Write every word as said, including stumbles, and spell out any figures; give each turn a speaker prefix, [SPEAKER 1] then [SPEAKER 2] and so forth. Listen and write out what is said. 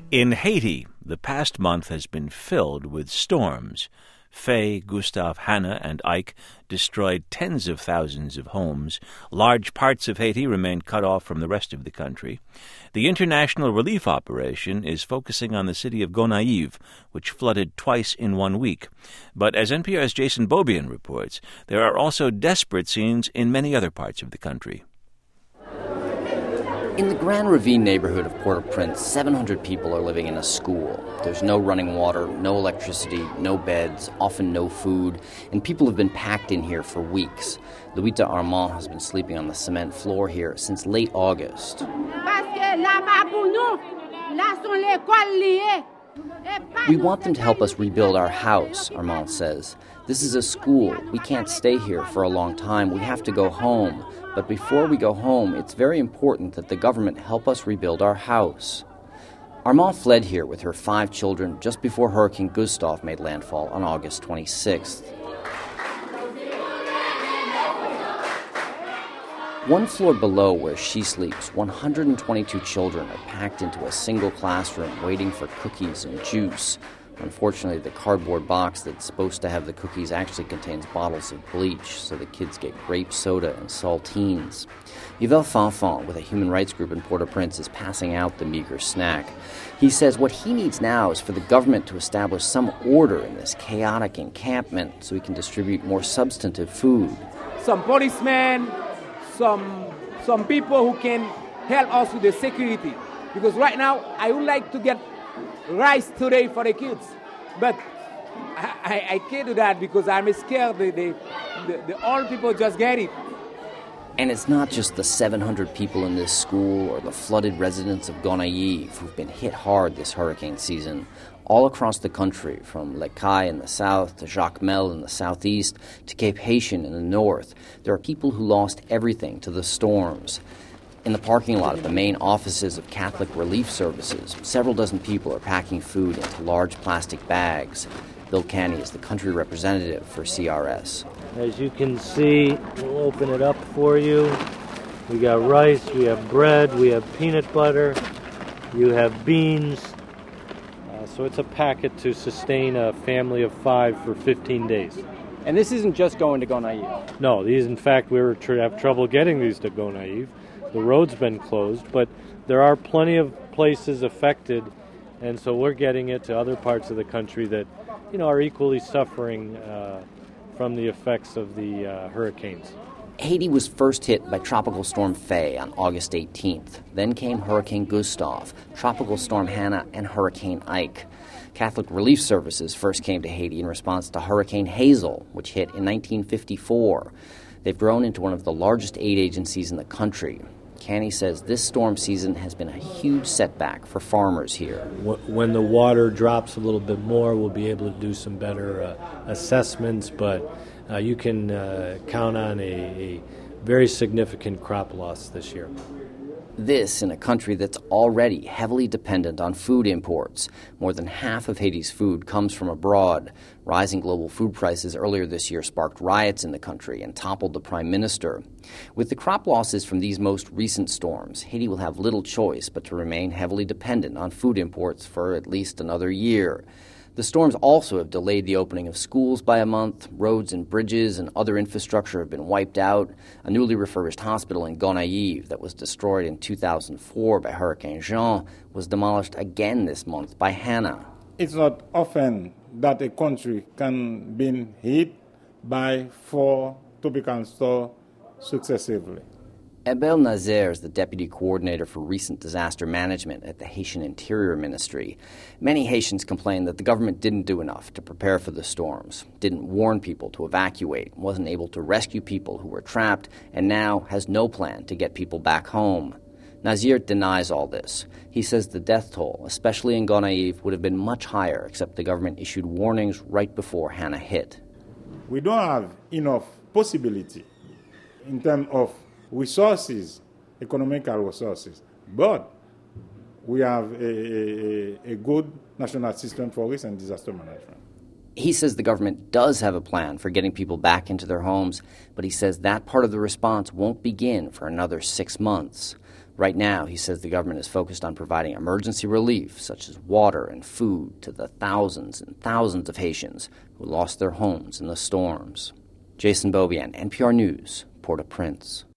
[SPEAKER 1] In Haiti, the past month has been filled with storms. Faye, Gustav, Hannah, and Ike destroyed tens of thousands of homes. Large parts of Haiti remain cut off from the rest of the country. The international relief operation is focusing on the city of Gonaïves, which flooded twice in one week. But as N P R's Jason Beaubien reports, there are also desperate scenes in many other parts of the country.
[SPEAKER 2] In the Grand Ravine neighborhood of Port-au-Prince, seven hundred people are living in a school. There's no running water, no electricity, no beds, often no food, and people have been packed in here for weeks. Louita Armand has been sleeping on the cement floor here since late August. We want them to help us rebuild our house, Armand says. This is a school. We can't stay here for a long time. We have to go home. But before we go home, it's very important that the government help us rebuild our house. Armand fled here with her five children just before Hurricane Gustav made landfall on August twenty-sixth. One floor below where she sleeps, one hundred twenty-two children are packed into a single classroom waiting for cookies and juice. Unfortunately, the cardboard box that's supposed to have the cookies actually contains bottles of bleach, so the kids get grape soda and saltines. Yvel Fanfan, with a human rights group in Port-au-Prince, is passing out the meager snack. He says what he needs now is for the government to establish some order in this chaotic encampment so we can distribute more substantive food.
[SPEAKER 3] Some policemen, some, some people who can help us with the security. Because right now, I would like to get rice today for the kids, but I, I, I can't do that because I'm scared the, the, the, the old people just get it.
[SPEAKER 2] And it's not just the seven hundred people in this school or the flooded residents of Gonaïves who've been hit hard this hurricane season. All across the country, from Les Cayes in the south to Jacmel in the southeast to Cape Haitian in the north, there are people who lost everything to the storms. In the parking lot of the main offices of Catholic Relief Services, several dozen people are packing food into large plastic bags. Bill Canny is the country representative for C R S.
[SPEAKER 4] As you can see, we'll open it up for you. We got rice, we have bread, we have peanut butter, you have beans. Uh, so it's a packet to sustain a family of five for fifteen days.
[SPEAKER 3] And this isn't just going to Gonaïves?
[SPEAKER 4] No, these, in fact, we were tr- have trouble getting these to Gonaïves. The road's been closed, but there are plenty of places affected, and so we're getting it to other parts of the country that, you know, are equally suffering uh, from the effects of the uh, hurricanes.
[SPEAKER 2] Haiti was first hit by Tropical Storm Faye on August eighteenth. Then came Hurricane Gustav, Tropical Storm Hannah, and Hurricane Ike. Catholic Relief Services first came to Haiti in response to Hurricane Hazel, which hit in nineteen fifty-four. They've grown into one of the largest aid agencies in the country. Canny says this storm season has been a huge setback for farmers here.
[SPEAKER 4] When the water drops a little bit more, we'll be able to do some better uh, assessments, but uh, you can uh, count on a, a very significant crop loss this year.
[SPEAKER 2] This in a country that's already heavily dependent on food imports. More than half of Haiti's food comes from abroad. Rising global food prices earlier this year sparked riots in the country and toppled the prime minister. With the crop losses from these most recent storms, Haiti will have little choice but to remain heavily dependent on food imports for at least another year. The storms also have delayed the opening of schools by a month. Roads and bridges and other infrastructure have been wiped out. A newly refurbished hospital in Gonaïves that was destroyed in two thousand four by Hurricane Jean was demolished again this month by Hannah.
[SPEAKER 5] It's not often that a country can be hit by four tropical storms successively.
[SPEAKER 2] Abel Nazaire is the deputy coordinator for recent disaster management at the Haitian Interior Ministry. Many Haitians complain that the government didn't do enough to prepare for the storms, didn't warn people to evacuate, wasn't able to rescue people who were trapped, and now has no plan to get people back home. Nazaire denies all this. He says the death toll, especially in Gonaïves, would have been much higher, except the government issued warnings right before Hannah hit.
[SPEAKER 5] We don't have enough possibility in terms of resources, economical resources, but we have a, a, a good national system for risk and disaster management.
[SPEAKER 2] He says the government does have a plan for getting people back into their homes, but he says that part of the response won't begin for another six months. Right now, he says the government is focused on providing emergency relief, such as water and food, to the thousands and thousands of Haitians who lost their homes in the storms. Jason Beaubien, N P R News, Port-au-Prince.